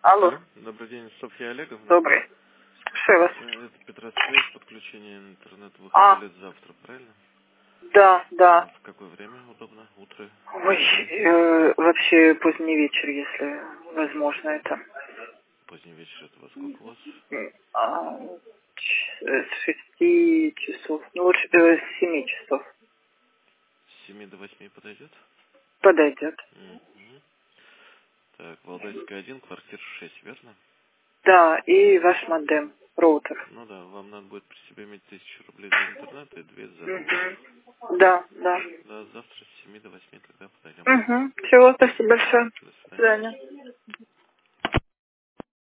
Алло. Алло, добрый день, Софья Олеговна. Добрый. Слушаю вас. Это Петросвязь, подключение интернета выходит завтра, правильно? Да. В какое время удобно? Утро? Ой, вообще поздний вечер, если возможно это. Поздний вечер, это во сколько у вас? С 6 часов. Ну, лучше с 7 часов. С 7 до 8 подойдет? Подойдет. Угу. Так, Валдайская 1, квартира 6, верно? Да, и ваш модем, роутер. Ну да, вам надо будет при себе иметь 1000 рублей за интернет и 2 за роутер. Да. Да, завтра с 7 до 8 тогда подойдем. Все, спасибо большое. До До свидания. свидания.